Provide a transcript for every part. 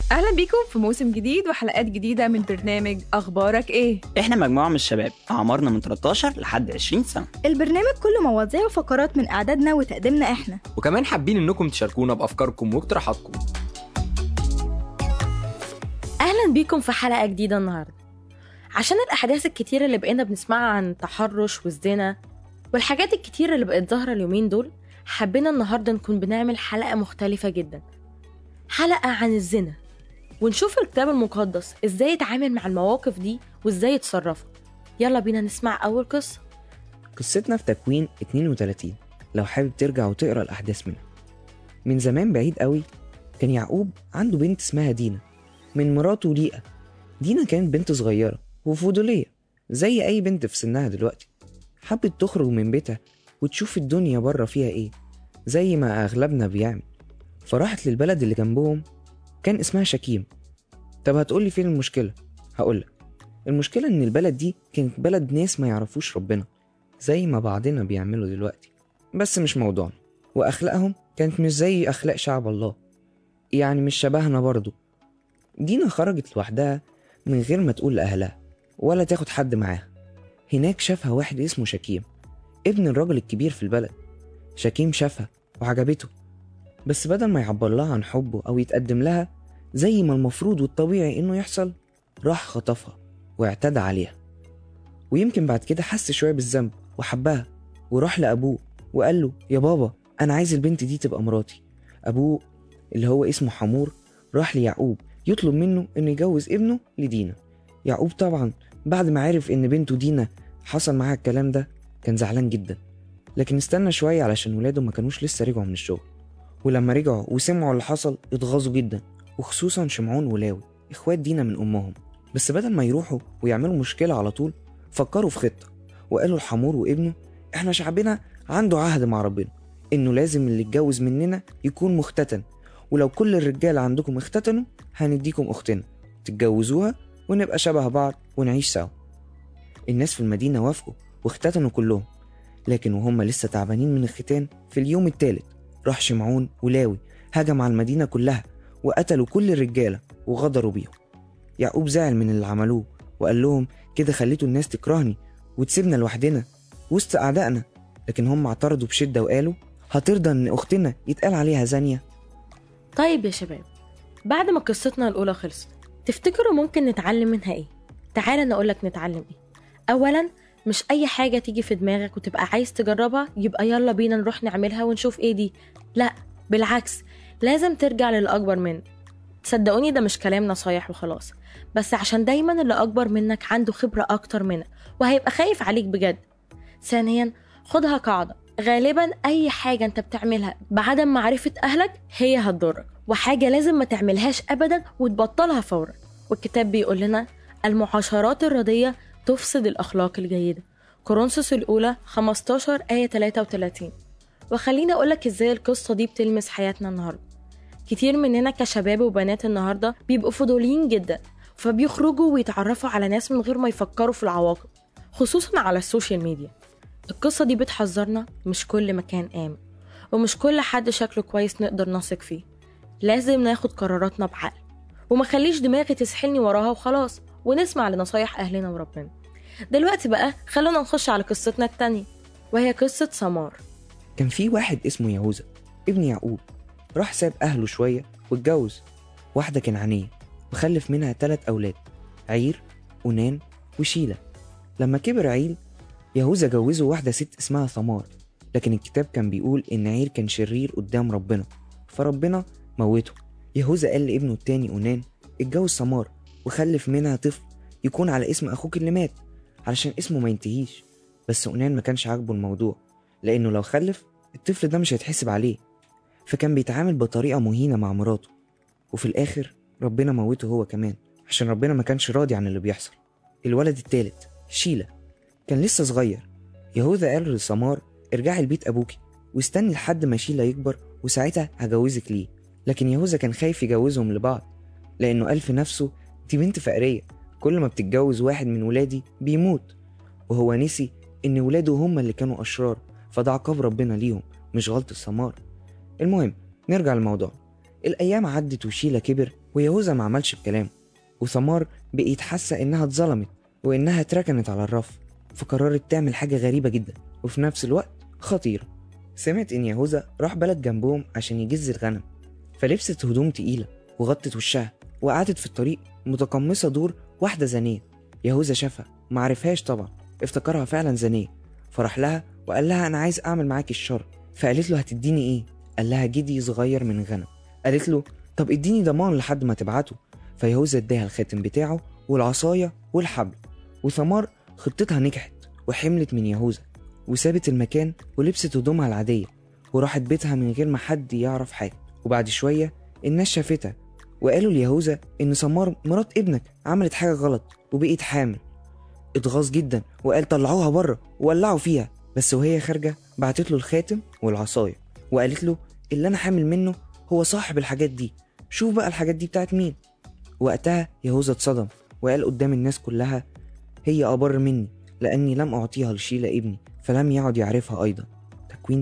أهلا بيكم في موسم جديد وحلقات جديدة من برنامج أخبارك إيه؟ إحنا مجموعة من الشباب أعمارنا من 13 لحد 20 سنة. البرنامج كله مواضيع وفقرات من إعدادنا وتقديمنا إحنا، وكمان حابين إنكم تشاركونا بأفكاركم واقتراحاتكم. أهلا بيكم في حلقة جديدة النهاردة. عشان الأحداث الكتيرة اللي بقينا بنسمعها عن التحرش والزنا والحاجات الكتيرة اللي بقت ظاهرة اليومين دول، حبينا النهاردة نكون بنعمل حلقة مختلفة جدا، حلقة عن الزنا، ونشوف الكتاب المقدس إزاي يتعامل مع المواقف دي وإزاي يتصرفوا. يلا بينا نسمع أول قصة. قصتنا في تكوين 32 لو حابب ترجع وتقرأ الأحداث منها. من زمان بعيد قوي كان يعقوب عنده بنت اسمها دينا من مراته ليئة. دينا كانت بنت صغيرة وفضولية زي أي بنت في سنها دلوقتي، حبت تخرج من بيتها وتشوف الدنيا بره فيها إيه زي ما أغلبنا بيعمل، فراحت للبلد اللي جنبهم كان اسمها شكيم. طب هتقولي فين المشكلة؟ هقولك المشكلة إن البلد دي كانت بلد ناس ما يعرفوش ربنا زي ما بعضنا بيعملوا دلوقتي، بس مش موضوعنا. وأخلاقهم كانت مش زي أخلاق شعب الله، يعني مش شبهنا برضو. دينا خرجت لوحدها من غير ما تقول لأهلها ولا تاخد حد معاها. هناك شافها واحد اسمه شكيم، ابن الراجل الكبير في البلد. شكيم شافها وعجبته، بس بدل ما يعبر لها عن حبه أو يتقدم لها زي ما المفروض والطبيعي إنه يحصل، راح خطفها واعتدى عليها. ويمكن بعد كده حس شوية بالذنب وحبها، وراح لأبوه وقال له يا بابا أنا عايز البنت دي تبقى مراتي. أبوه اللي هو اسمه حمور راح ليعقوب يطلب منه إنه يجوز ابنه لدينا. يعقوب طبعا بعد ما عرف إن بنته دينا حصل معاها الكلام ده كان زعلان جدا، لكن استنى شوية علشان ولاده ما كانوش لسه رجعوا من الشغل. ولما رجعوا وسمعوا اللي حصل اتغاظوا جدا، وخصوصا شمعون ولاوي اخوات دينا من امهم. بس بدل ما يروحوا ويعملوا مشكلة على طول فكروا في خطة، وقالوا لحمور وابنه احنا شعبنا عنده عهد مع ربنا انه لازم اللي يتجوز مننا يكون مختتن، ولو كل الرجال عندكم اختتنوا هنديكم اختنا تتجوزوها ونبقى شبه بعض ونعيش سوا. الناس في المدينة وافقوا واختتنوا كلهم، لكن وهم لسه تعبانين من الختان في اليوم الثالث راح شمعون ولاوي هجم على المدينة كلها وقتلوا كل الرجالة وغدروا بيهم. يعقوب زعل من اللي عملوه وقال لهم كده خليتوا الناس تكرهني وتسيبنا لوحدنا وسط أعدائنا، لكن هم اعترضوا بشدة وقالوا هترضى ان أختنا يتقال عليها زانية؟ طيب يا شباب، بعد ما قصتنا الأولى خلصت تفتكروا ممكن نتعلم منها إيه؟ تعالى نقولك نتعلم إيه. أولاً، مش أي حاجة تيجي في دماغك وتبقى عايز تجربها يبقى يلا بينا نروح نعملها ونشوف إيه دي. لا، بالعكس، لازم ترجع للأكبر منك. تصدقوني ده مش كلام نصايح وخلاص، بس عشان دايما اللي أكبر منك عنده خبرة أكتر منك وهيبقى خايف عليك بجد. ثانيا، خدها قاعدة، غالبا أي حاجة أنت بتعملها بعدم معرفة أهلك هي هتضرك، وحاجة لازم ما تعملهاش أبدا وتبطلها فورا. والكتاب بيقول لنا المعاشرات الردية تفسد الأخلاق الجيدة، كورنثوس الأولى 15 آية 33. وخليني أقولك إزاي القصة دي بتلمس حياتنا النهاردة. كتير مننا كشباب وبنات النهاردة بيبقوا فضوليين جدا، فبيخرجوا ويتعرفوا على ناس من غير ما يفكروا في العواقب، خصوصا على السوشيال ميديا. القصة دي بتحذرنا مش كل مكان آمن، ومش كل حد شكله كويس نقدر نثق فيه. لازم ناخد قراراتنا بعقل، وما خليش دماغي تسحلني وراها وخلاص، ونسمع لنصايح أهلنا وربنا. دلوقتي بقى خلونا نخش على قصتنا التانية، وهي قصة سمار. كان في واحد اسمه يهوذا ابن يعقوب، راح ساب أهله شوية واتجوز واحدة كنعانية وخلف منها 3 أولاد، عير ونان وشيلة. لما كبر عيل يهوذا جوزه واحدة ست اسمها ثمار، لكن الكتاب كان بيقول إن عير كان شرير قدام ربنا فربنا موته. يهوذا قال لابنه التاني أونان اتجوز ثمار وخلف منها طفل يكون على اسم أخوك اللي مات علشان اسمه ما ينتهيش. بس أونان ما كانش عاجبه الموضوع، لأنه لو خلف الطفل ده مش هيتحسب عليه، فكان بيتعامل بطريقة مهينة مع مراته. وفي الآخر ربنا موته هو كمان عشان ربنا ما كانش راضي عن اللي بيحصل. الولد الثالث شيلة كان لسه صغير. يهوذا قال لثمار ارجعي البيت أبوكي واستني لحد ما شيلة يكبر وساعتها هجوزك ليه. لكن يهوذا كان خايف يجوزهم لبعض، لأنه قال في نفسه دي بنت فقرية، كل ما بتتجوز واحد من ولادي بيموت. وهو نسي إن ولاده هم اللي كانوا أشرار، فده عقاب ربنا ليهم مش غلطة ثمار. المهم نرجع للموضوع. الأيام عدت وشيلة كبر ويهوذا ما عملش بكلامه، وثمار بقيت حاسة إنها اتظلمت وإنها اتركنت على الرف، فقررت تعمل حاجة غريبة جدا وفي نفس الوقت خطيرة. سمعت إن يهوذا راح بلد جنبهم عشان يجز الغنم، فلبست هدوم تقيلة وغطت وشها وقعدت في الطريق متقمصة دور واحدة زانية. يهوذا شافها معرفهاش طبعا، افتكرها فعلا زانية، فراح لها وقال لها أنا عايز أعمل معاك الشر. فقالت له هتديني إيه؟ قال لها جدي صغير من غنم. قالت له طب اديني ضمان لحد ما تبعته. فيهوذا اداها الخاتم بتاعه والعصاية والحبل. وثمار خطتها نجحت وحملت من يهوذا وسابت المكان ولبست هدومها العادية وراحت بيتها من غير ما حد يعرف حاجة. وبعد شوية الناس شافتها وقالوا ليهوذا إن ثمار مرات ابنك عملت حاجة غلط وبقيت حامل. اتغاظ جدا وقال طلعوها بره وولعوا فيها، بس وهي خارجة بعتت له الخاتم والعصاية وقالت له اللي أنا حامل منه هو صاحب الحاجات دي، شوف بقى الحاجات دي بتاعت مين. وقتها يهوذا اتصدم وقال قدام الناس كلها هي أبر مني لأني لم أعطيها لشيلة ابني، فلم يعد يعرفها أيضا. تكوين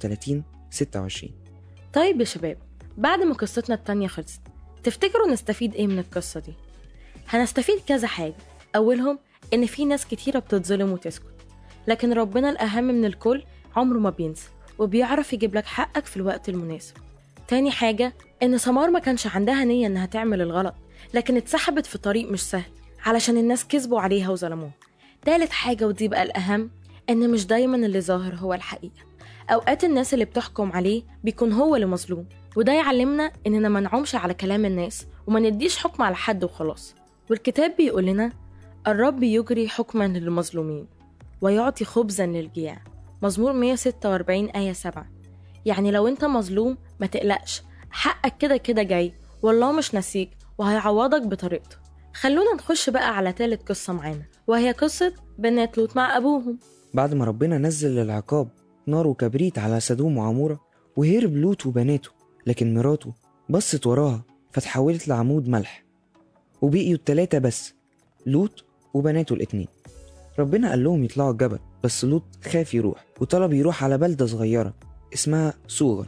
38-26. طيب يا شباب، بعد ما قصتنا التانية خلصت تفتكروا نستفيد ايه من القصة دي؟ هنستفيد كذا حاجة. أولهم إن في ناس كتيرة بتتظلم وتسكت، لكن ربنا الأهم من الكل عمره ما بينسى وبيعرف يجيب لك حقك في الوقت المناسب. تاني حاجة إن ثمار ما كانش عندها نية إنها تعمل الغلط، لكن اتسحبت في طريق مش سهل علشان الناس كذبوا عليها وظلموها. تالت حاجة ودي بقى الأهم، إن مش دايما اللي ظاهر هو الحقيقة. أوقات الناس اللي بتحكم عليه بيكون هو اللي مظلوم، وده يعلمنا إننا ما نعومش على كلام الناس وما نديش حكم على حد وخلاص. والكتاب بيقول لنا الرب يجري حكما للمظلومين ويعطي خبزا للجياع. مزمور 146 آية 7. يعني لو انت مظلوم ما تقلقش، حقك كده كده جاي والله مش نسيك وهيعوضك بطريقته. خلونا نخش بقى على تالت قصة معانا، وهي قصة بنات لوط مع أبوهم. بعد ما ربنا نزل العقاب نار وكبريت على سدوم وعمورة وهرب لوط وبناته، لكن مراته بصت وراها فتحولت لعمود ملح وبقيوا التلاتة بس، لوط وبناته الاتنين. ربنا قال لهم يطلعوا الجبل، بس لوط خاف يروح وطلب يروح على بلدة صغيرة اسمها صوغر،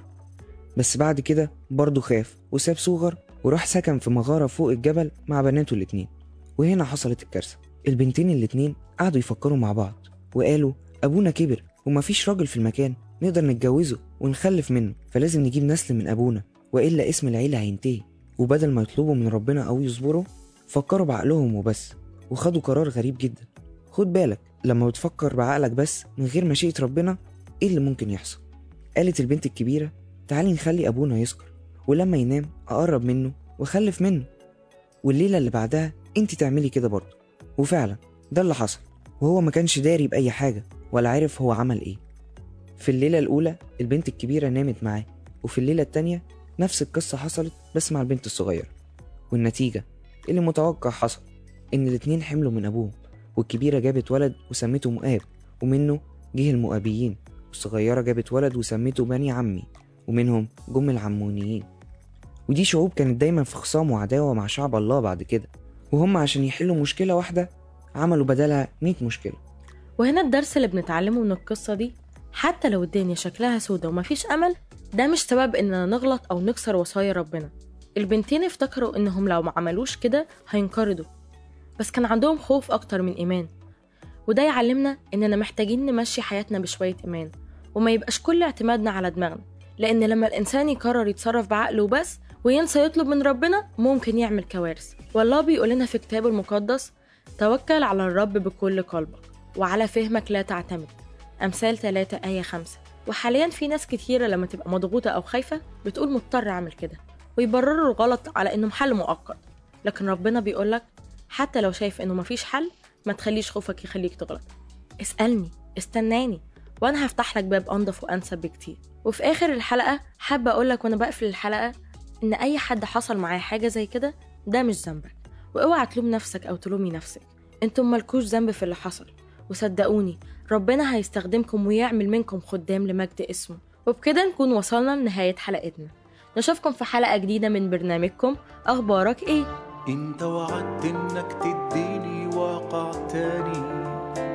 بس بعد كده برضه خاف وساب صوغر وراح سكن في مغارة فوق الجبل مع بناته الاتنين. وهنا حصلت الكارثة. البنتين الاتنين قعدوا يفكروا مع بعض وقالوا أبونا كبر ومفيش راجل في المكان نقدر نتجوزه ونخلف منه، فلازم نجيب نسل من أبونا وإلا اسم العيلة هينتهي. وبدل ما يطلبوا من ربنا أو يصبروا فكروا بعقلهم وبس، وخدوا قرار غريب جدا. خد بالك لما بتفكر بعقلك بس من غير مشيئة ربنا إيه اللي ممكن يحصل. قالت البنت الكبيرة تعالي نخلي أبونا يسكر ولما ينام أقرب منه وخلف منه، والليلة اللي بعدها انت تعملي كده برضه. وفعلا ده اللي حصل، وهو ما كانش داري بأي حاجة ولا عارف هو عمل ايه. في الليلة الأولى البنت الكبيرة نامت معاه، وفي الليلة التانية نفس القصة حصلت بس مع البنت الصغيرة. والنتيجة اللي متوقع حصل إن الاتنين حملوا من أبوهم، والكبيرة جابت ولد وسمته مؤاب ومنه جه المؤابيين، والصغيرة جابت ولد وسمته بني عمي ومنهم جم العمونيين. ودي شعوب كانت دايما في خصام وعداوة مع شعب الله بعد كده، وهم عشان يحلوا مشكلة واحدة عملوا بدلها 100 مشكلة. وهنا الدرس اللي بنتعلمه من القصة دي، حتى لو الدنيا شكلها سودة ومفيش أمل، ده مش سبب إننا نغلط أو نكسر وصايا ربنا. البنتين افتكروا إنهم لو ما عملوش كده هينقرضوا، بس كان عندهم خوف أكتر من إيمان. وده يعلمنا إننا محتاجين نمشي حياتنا بشوية إيمان وما يبقاش كل اعتمادنا على دماغنا، لأن لما الإنسان يقرر يتصرف بعقله بس وينسى يطلب من ربنا ممكن يعمل كوارث. والله بيقول لنا في كتابه المقدس توكل على الرب بكل قلبك وعلى فهمك لا تعتمد. أمثال 3 آية 5. وحاليا في ناس كتيرة لما تبقى مضغوطة أو خايفة بتقول مضطر أعمل كده ويبرروا الغلط على إنه حل مؤقت، لكن ربنا بيقولك حتى لو شايف إنه مفيش حل ما تخليش خوفك يخليك تغلط. اسألني، استناني، وأنا هفتح لك باب أنضف وأنسب بكتير. وفي آخر الحلقة حابة أقولك وأنا بقفل الحلقة إن أي حد حصل معاه حاجة زي كده ده مش ذنبك، واوعى تلوم نفسك أو تلومي نفسك، انتم مالكوش ذنب في اللي حصل. وصدقوني ربنا هيستخدمكم ويعمل منكم خدام لمجد اسمه. وبكده نكون وصلنا لنهاية حلقتنا. نشوفكم في حلقة جديدة من برنامجكم أخبارك إيه؟ انت وعدت انك تديني واقع تاني،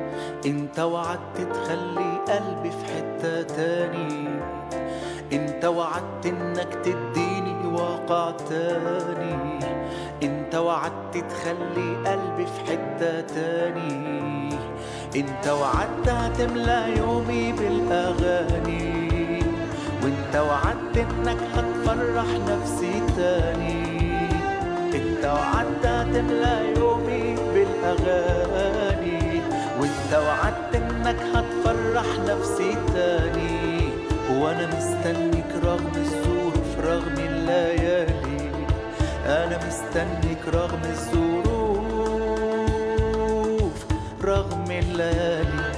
انت وعدت تخلي قلبي في حتة تاني، انت وعدت انك تديني واقع واقع تاني. انت وعدت تخلي قلبي في حتة تاني. انت وعدت هتملى يومي بالاغاني. وانت وعدت انك هتفرح نفسي تاني. انت وعدت هتملى يومي بالاغاني. وانت وعدت انك هتفرح نفسي تاني. وانا مستنيك رغم الظروف رغم الليالي. انا مستنيك رغم الظروف رغم الليالي.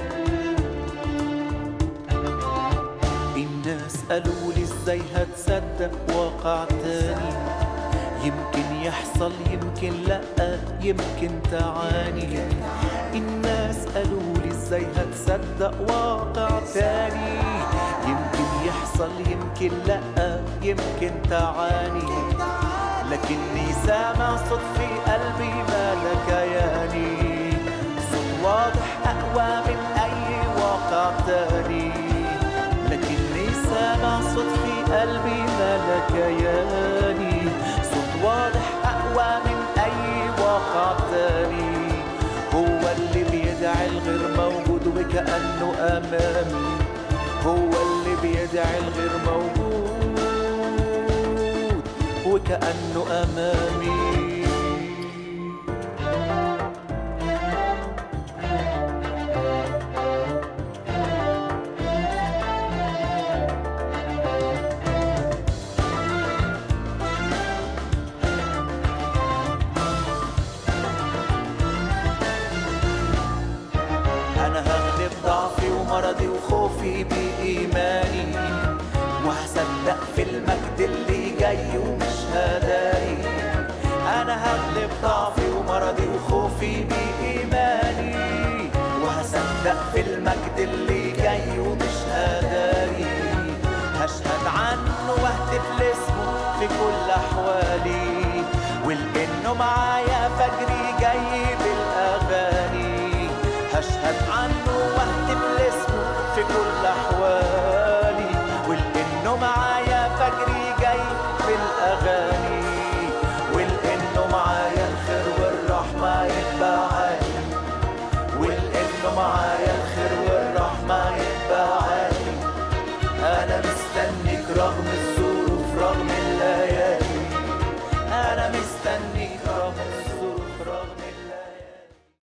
الناس قالولي ازاي هتصدق واقع تاني. يمكن يحصل يمكن لأ يمكن تعاني. الناس قالولي ازاي هتصدق واقع تاني. يمكن يحصل يمكن لأ يمكن تعاني. لكني سامع صوت في قلبي مالك ياني. صوت واضح أقوى من أي واقع تاني. لكني سامع صوت في قلبي مالك ياني. صوت واضح أقوى من أي واقع تاني. هو اللي بيدعي الغير موجود وكأنه أمامي. هو اللي بيدعي الغير موجود وكأنه أمامي. أنا هغلب ضعفي ومرضي وخوفي بإيماني. وهصدق في المجد اللي جاي ومش هداري. أنا هغلب ضعفي ومرضي وخوفي بإيماني. وهصدق في المجد اللي جاي ومش هداري. هشهد عنه واهتف لاسمه في كل أحوالي. ولأنه معايا فجري جاي